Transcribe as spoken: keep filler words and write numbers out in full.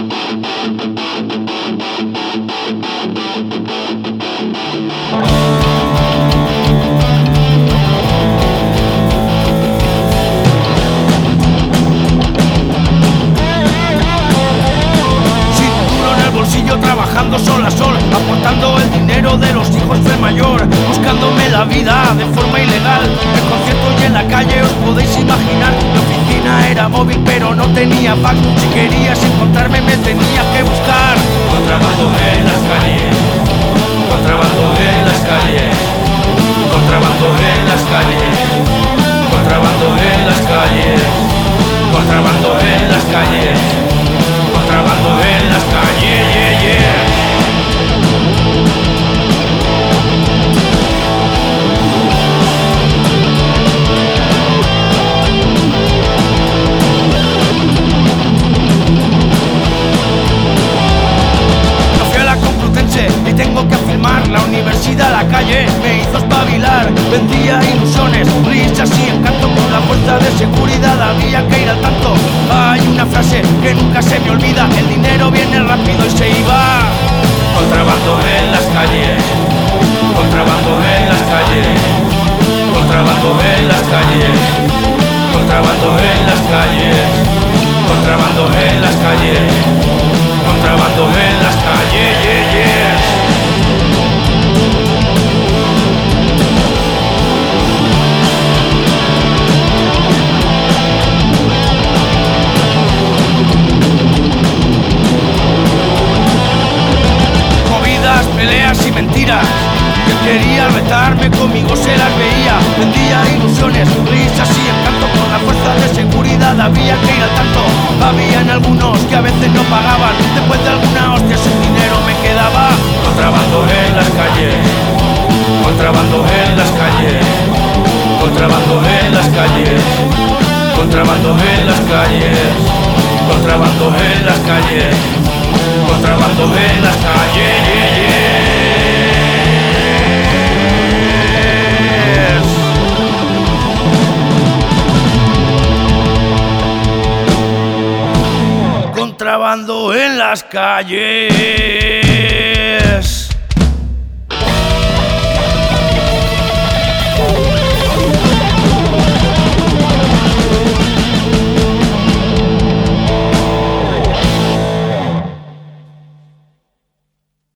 Trabajando sol a sol, aportando el dinero de los hijos del mayor, buscándome la vida de forma ilegal. En conciertos y en la calle os podéis imaginar. Mi oficina era móvil pero no tenía pack. Si querías encontrarme me tenías que buscar. Contrabando en las calles, contrabando en las calles, contrabando en las calles, contrabando en las calles, contrabando en las calles, contrabando en las calles, yeah, yeah. No fui a la Complutense y tengo que afirmar, la universidad, la calle me hizo espabilar. Vendía ilusiones, risas y encanto, con la fuerza de seguridad había que ir al tanto. Hay una frase que nunca se me olvida: el dinero viene rápido y se iba. Contrabando en las calles, contrabando en las calles, contrabando en las calles, contrabando en las calles, contrabando en las calles, contrabando en las calles, yeah, yeah. Peleas y mentiras, que quería retarme conmigo se las veía. Vendía ilusiones, risas y encanto, con la fuerza de seguridad había que ir al tanto. Habían algunos que a veces no pagaban, después de alguna hostia su dinero me quedaba. Contrabando en las calles, contrabando en las calles, contrabando en las calles, contrabando en las calles, contrabando en las calles, contrabando en las calles, yeah, yeah. Contrabando en las calles.